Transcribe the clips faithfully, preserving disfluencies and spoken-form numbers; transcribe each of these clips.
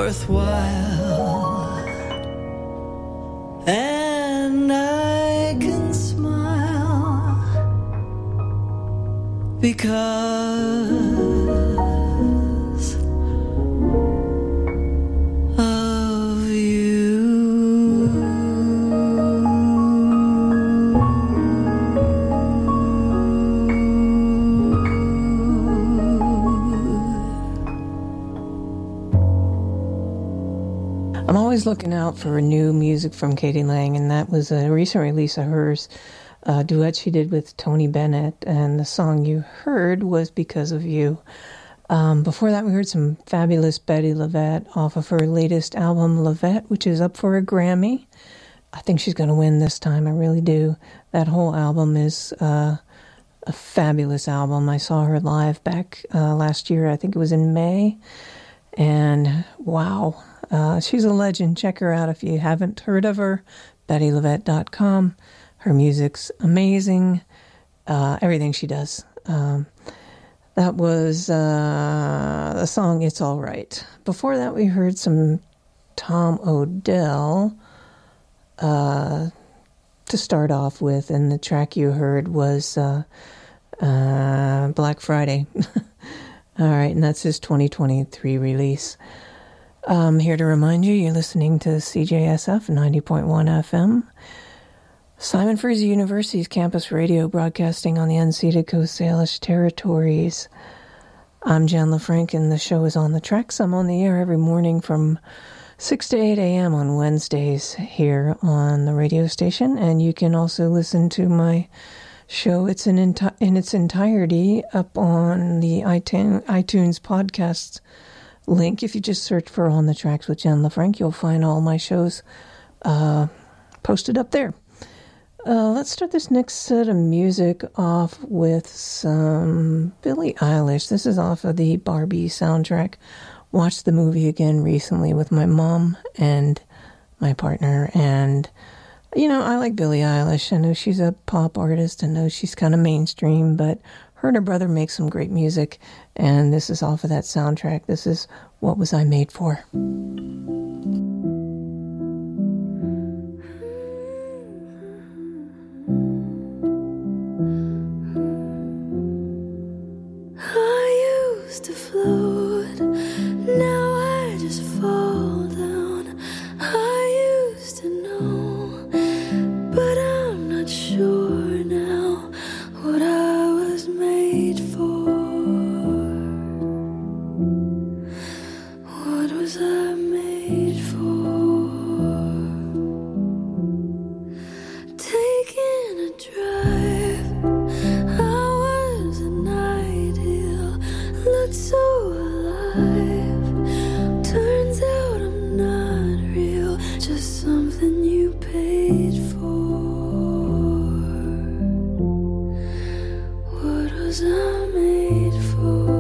worthwhile, and I can smile because of you. I'm always looking out for new music from Katie Lang, and that was a recent release of hers, a duet she did with Tony Bennett, and the song you heard was Because of You. Um, before that, we heard some fabulous Bettye LaVette off of her latest album, LaVette, which is up for a Grammy. I think she's going to win this time, I really do. That whole album is uh, a fabulous album. I saw her live back uh, last year, I think it was in May, and wow. Uh, she's a legend. Check her out if you haven't heard of her. Bettye LaVette dot com. Her music's amazing. Uh, everything she does. Um, that was uh, the song It's All Right. Before that, we heard some Tom Odell uh, to start off with, and the track you heard was uh, uh, Black Friday. All right, and that's his twenty twenty-three release. I'm here to remind you, you're listening to C J S F ninety point one F M. Simon Fraser University's campus radio broadcasting on the unceded Coast Salish territories. I'm Jen LaFranc, and the show is On the Tracks. I'm on the air every morning from six to eight a.m. on Wednesdays here on the radio station, and you can also listen to my show it's in, enti- in its entirety up on the iTunes, iTunes podcasts link. If you just search for On the Tracks with Jen LaFranc, you'll find all my shows uh, posted up there. Uh, let's start this next set of music off with some Billie Eilish. This is off of the Barbie soundtrack. Watched the movie again recently with my mom and my partner, and you know, I like Billie Eilish. I know she's a pop artist. I know she's kind of mainstream, but her and her brother make some great music, and this is off of that soundtrack. This is What Was I Made For? I used to float, now I just fall down. I used to know, but I'm not sure now what I was made for. What was I made for? Taking a drive, I was an ideal, looked so alive. Turns out I'm not real, just something you paid for. What was I made for?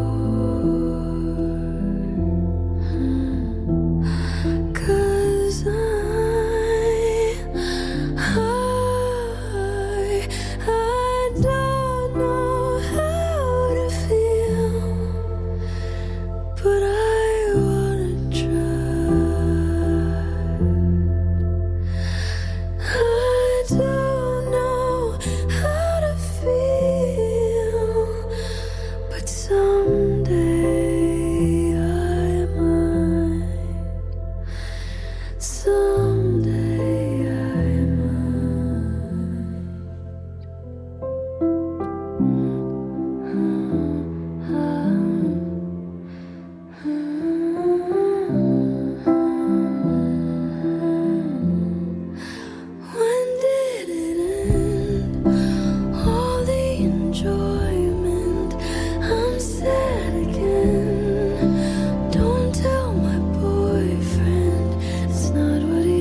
Don't tell my boyfriend, it's not what he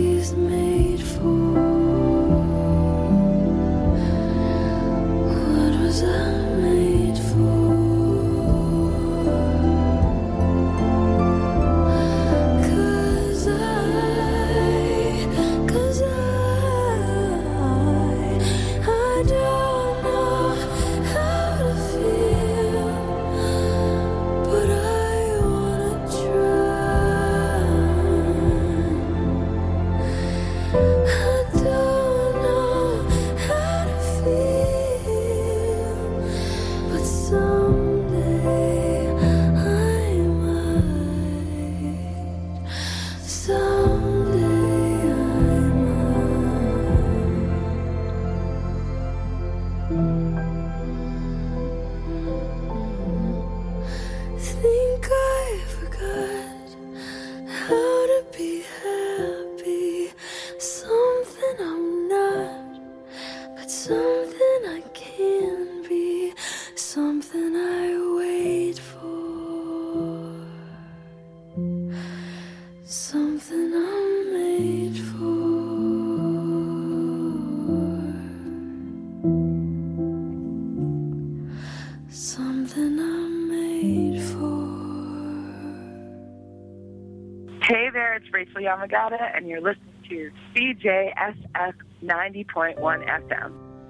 Rachel Yamagata, and you're listening to C J S F ninety point one F M.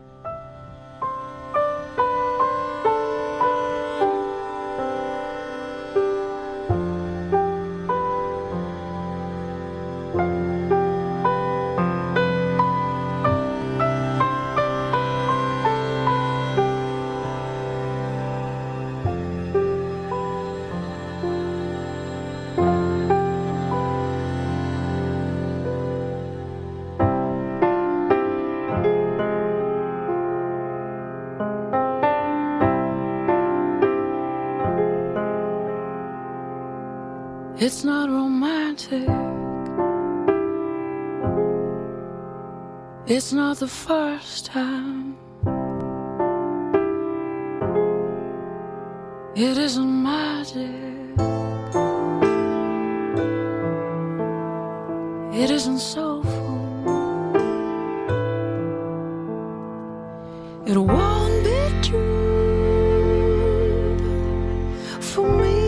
It's not romantic. It's not the first time. It isn't magic. It isn't soulful. It won't be true for me.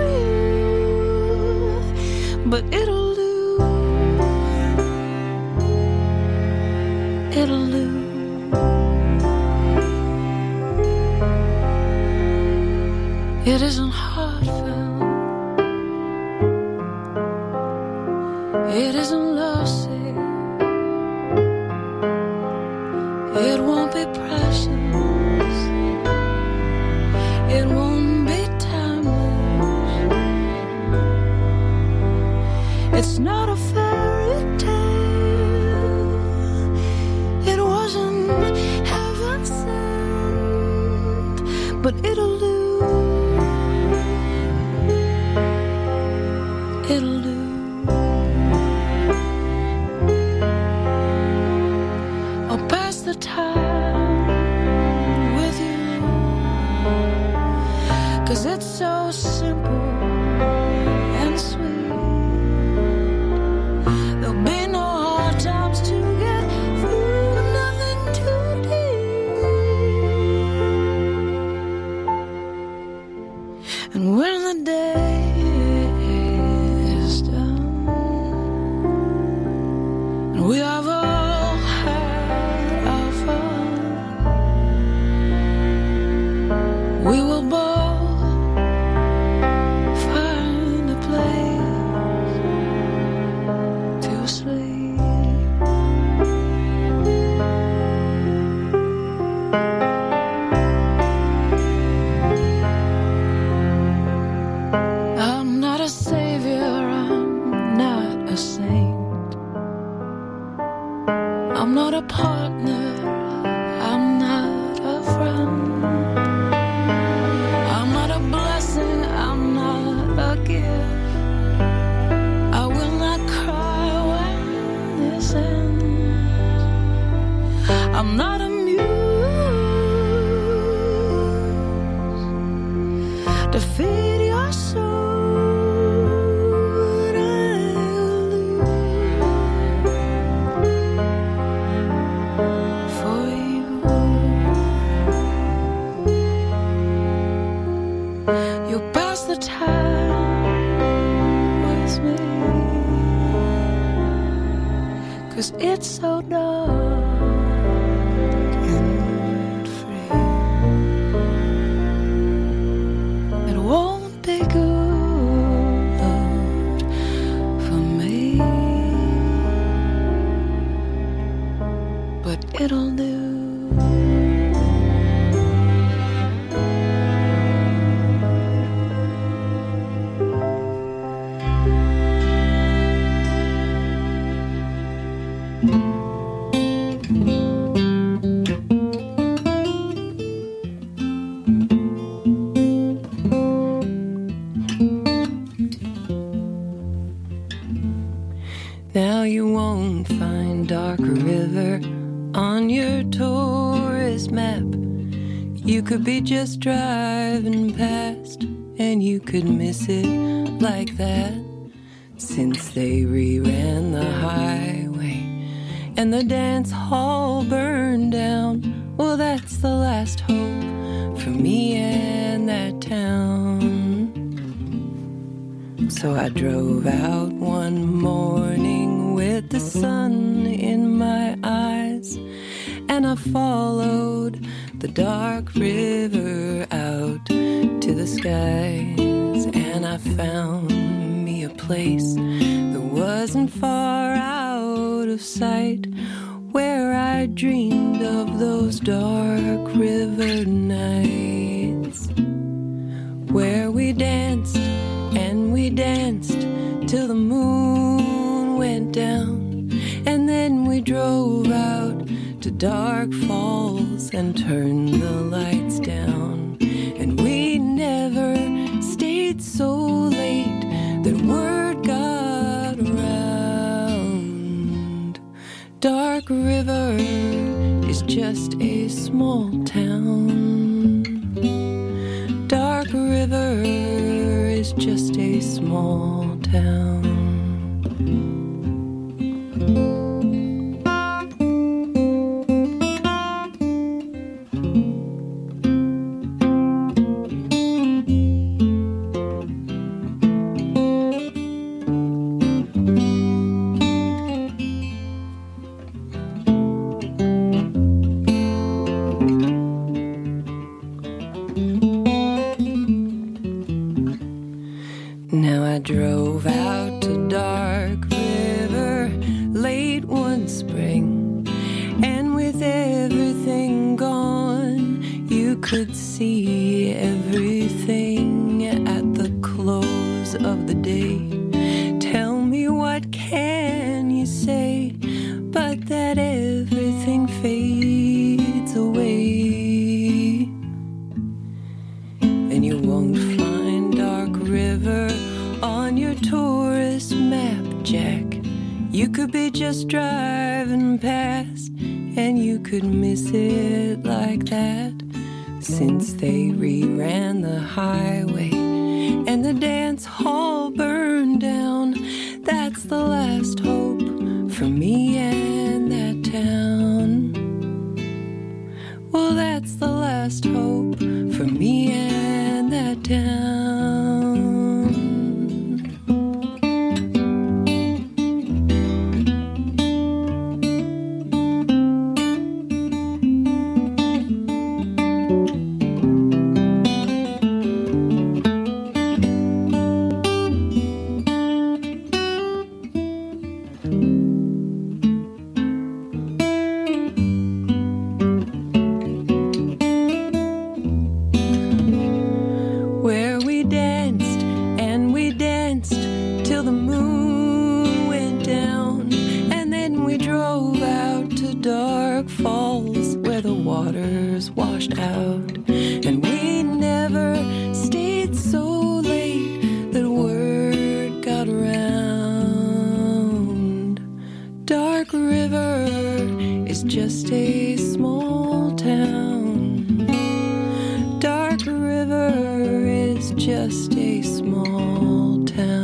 But it'll do, it'll do. It isn't heartfelt. It isn't lovesick. It won't be precious. It won't be timeless. It's not a fairy tale. It wasn't heaven sent. But it'll do. It'll do. I'll pass the time with you, 'cause it's so simple and sweet. There'll be no hard times to get through, nothing too deep. And when the day is done, and we have all had our fun, we will both find a place to sleep. I'm not a savior, I'm not a saint. I'm not a partner, I'm not a friend. I'm not a blessing, I'm not a gift. I will not cry when this ends. I'm not a muse to feed your soul. But I'll do for you. You'll pass the time with me, 'cause it's so dark and free. It won't be good for me, but it'll do. Now you won't find Dark River on your tourist map. You could be just driving past and you could miss it like that. Since they reran the highway and the dance hall burned down, well, that's the last hope for me and that town. So I drove out one morning with the sun in my eyes, and I followed the dark river out to the skies, and I found me a place that wasn't far out of sight, where I dreamed of those dark river nights, where we danced and we danced till the moon went down, and then we drove out to Dark Falls and turned the lights down, and we never stayed so late that word got around. Dark River is just a small town. Dark River is just a small town. Now I drove out to Dark River late one spring, and with everything gone, you could see everything at the close of the day. Tell me, what can you say but that everything fades away, and you won't find Dark River on your tourist map, Jack. You could be just driving past, and you could miss it like that, since they reran the highway and the dance hall burned down. That's the last hope for me and that town. Well, that's the last hope for me and that town. Washed out, and we never stayed so late that word got around. Dark River is just a small town. Dark River is just a small town.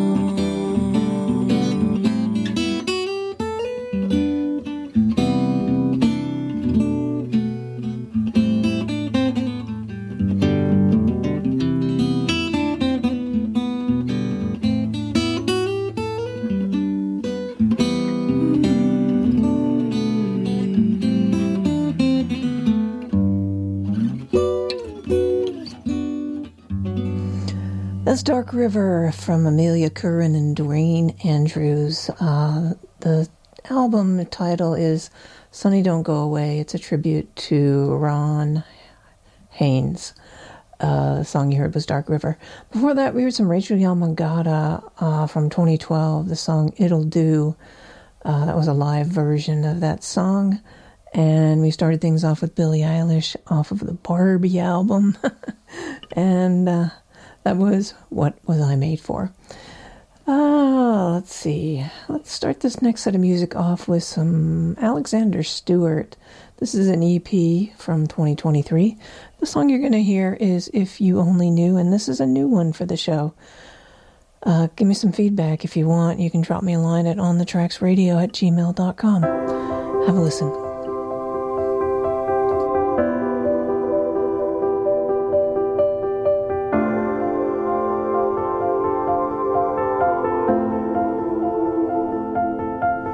That's Dark River from Amelia Curran and Dwayne Andrews. Uh, the album title is Sonny Don't Go Away. It's a tribute to Ron Haynes. Uh, the song you heard was Dark River. Before that, we heard some Rachel Yamagata uh, from twenty twelve, the song It'll Do. Uh, that was a live version of that song. And we started things off with Billie Eilish off of the Barbie album. and uh, that was What Was I Made For? Uh, let's see. Let's start this next set of music off with some Alexander Stewart. This is an E P from twenty twenty-three. The song you're going to hear is If You Only Knew, and this is a new one for the show. Uh, give me some feedback if you want. You can drop me a line at onthetracksradio at gmail dot com. Have a listen.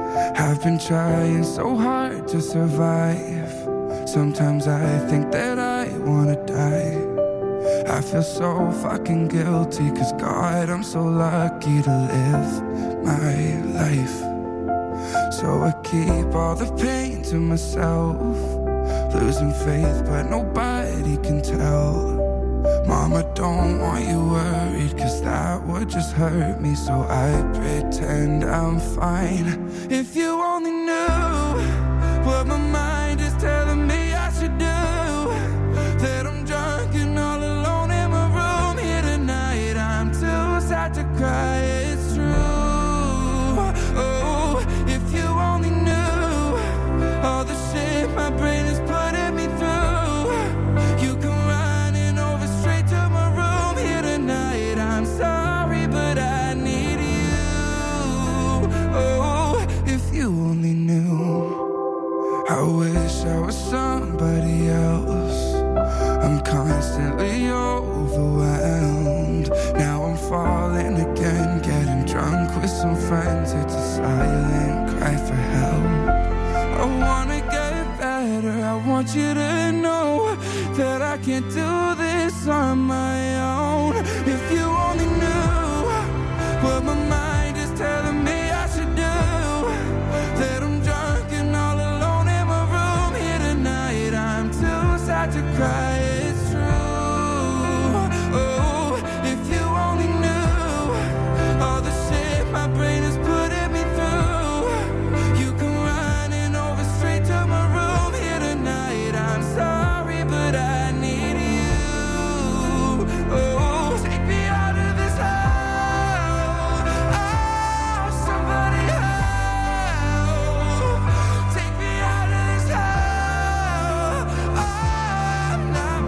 I've been trying so hard to survive. Sometimes I think that I wanna die. I feel so fucking guilty, cause God, I'm so lucky to live my life. So I keep all the pain to myself, losing faith but nobody can tell. Mama, don't want you worried, cause that would just hurt me. So I pretend I'm fine. If you only knew what my mind is telling me I should do, that I'm drunk and all alone in my room here tonight. I'm too sad to cry, it's true. Oh, if you only knew all the shit my brain is putting me through. You come running over straight to my room here tonight. I'm sorry, but I need you. Oh, if you only knew. I wish I was somebody else. I'm constantly overwhelmed. Now I'm falling again, getting drunk with some friends. It's a silent cry for help. I wanna get better, I want you to know that I can't do this on my own. If you only knew what my mind is telling me I should do, that I'm drunk and all alone in my room here tonight. I'm too sad to cry, it's true. Oh, if you only knew all the shit my brain is putting me through. You come running over straight to my room here tonight. I'm sorry, but I need you. Oh, take me out of this hole. Oh, somebody help. Take me out of this hole. Oh, I'm not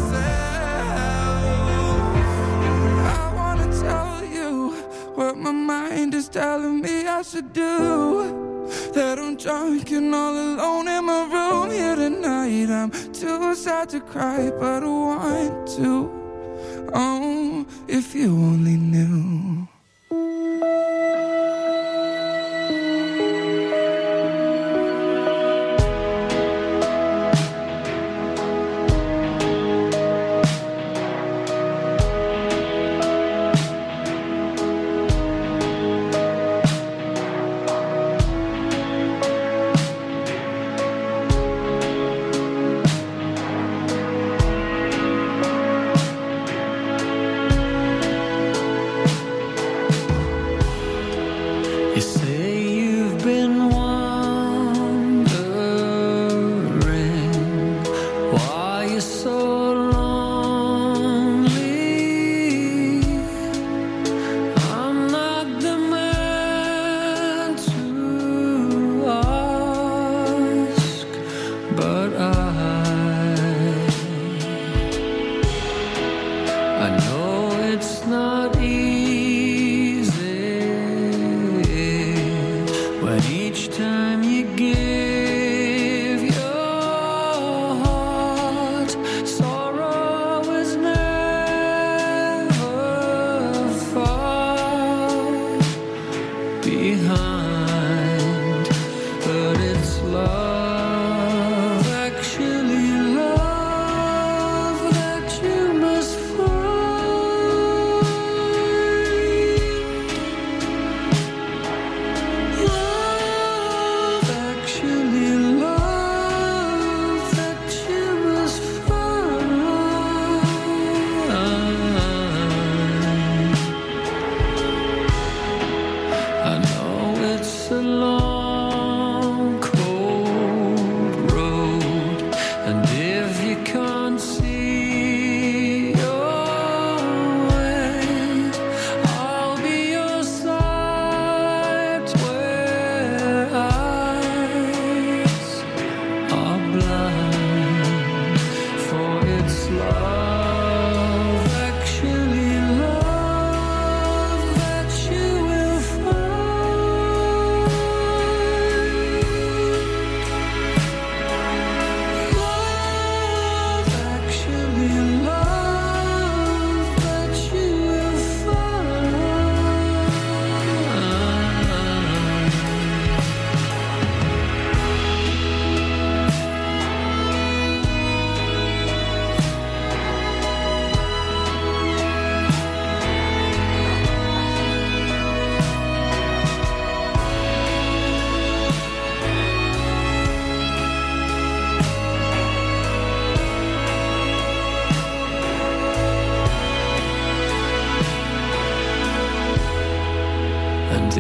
myself. I wanna tell you what my mind is telling me I should do, that I'm drunk and all alone in my room here tonight. I'm too sad to cry, but I want to. Oh, if you only knew.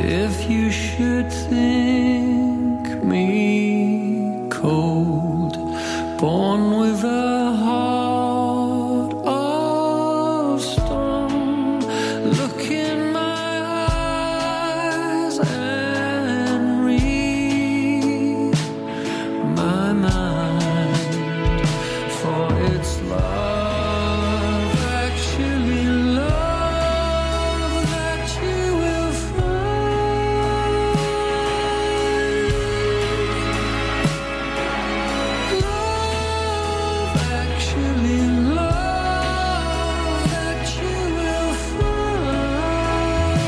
If you should think me cold, born with a heart of stone, look in my eyes and read my mind, for it's love, actually love, that you will find. Love, actually love, that you will find.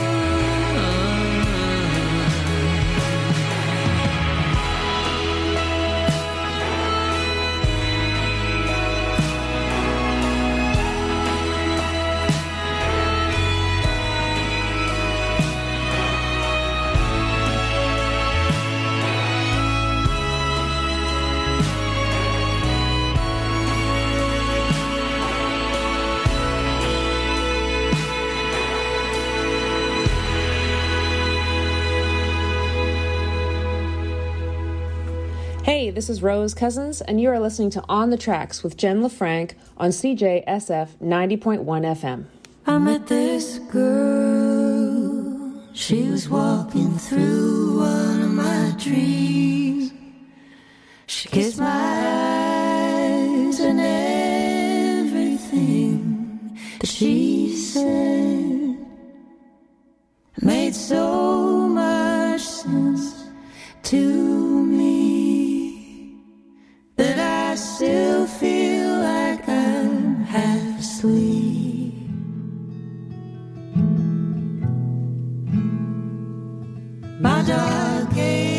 Hey, this is Rose Cousins, and you are listening to On the Tracks with Jen LaFranc on C J S F ninety point one F M. I met this girl, she was walking through one of my dreams. She kissed my eyes and everything that she said made so much sense to me that I still feel like I'm half asleep. My dark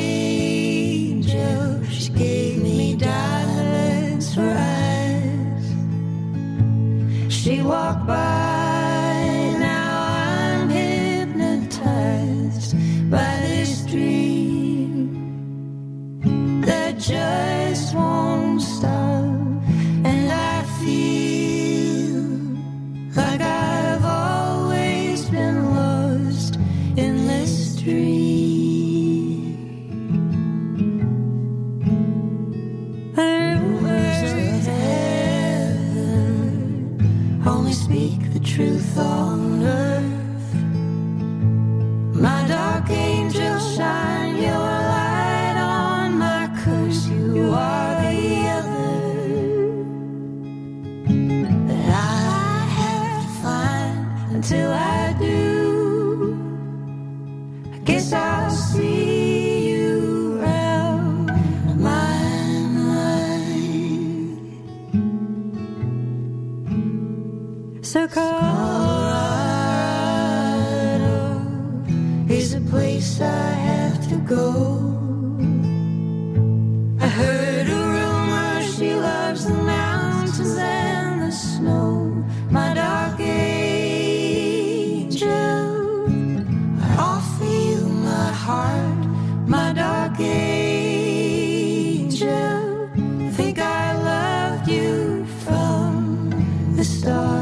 angel, she gave me diamonds for eyes. She walked by, now I'm hypnotized by this dream that just won't stop, and I feel like I've always been lost in this dream. The words of heaven only speak the truth on earth. My dark angel, shine your light on my curse. You are the other that I have to find. Until I do, I guess I'll see you around my mind. So Colorado is a place I have to go. I heard a rumor she loves the mountains and the snow. My dark angel, I'll feel my heart. My dark angel, think I loved you from the start.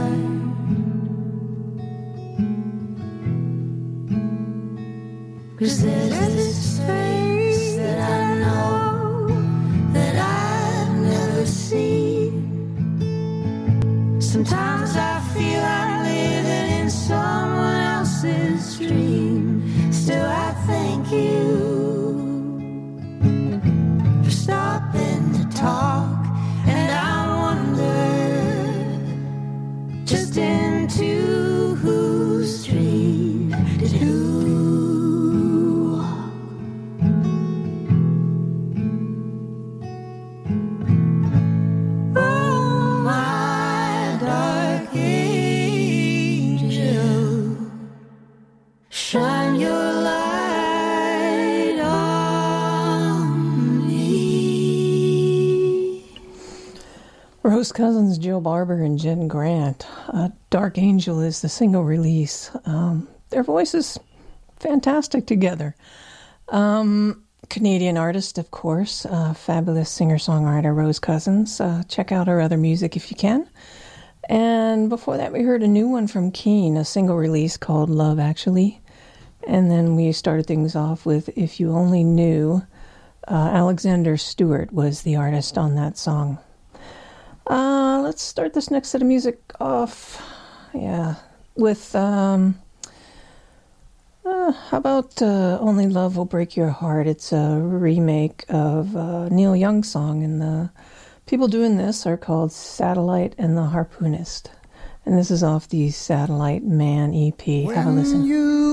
'Cause there's this face that I know that I've never seen. Sometimes I feel I'm living in someone else's dream. Still I thank you for stopping to talk, and I wonder just into whose street did who walk. Oh, my dark angel, shine your light on me. Rose Cousins, Jill Barber, and Jen Grant. Uh, Dark Angel is the single release. Um, their voices fantastic together. Um, Canadian artist, of course, uh, fabulous singer-songwriter Rose Cousins. Uh, check out her other music if you can. And before that, we heard a new one from Keane, a single release called Love, Actually. And then we started things off with If You Only Knew. Uh, Alexander Stewart was the artist on that song. Uh, let's start this next set of music off, yeah, with, um, uh, how about uh, Only Love Will Break Your Heart? It's a remake of a Neil Young song, and the people doing this are called Satellite and the Harpoonist. And this is off the Satellite Man E P. Have a listen. You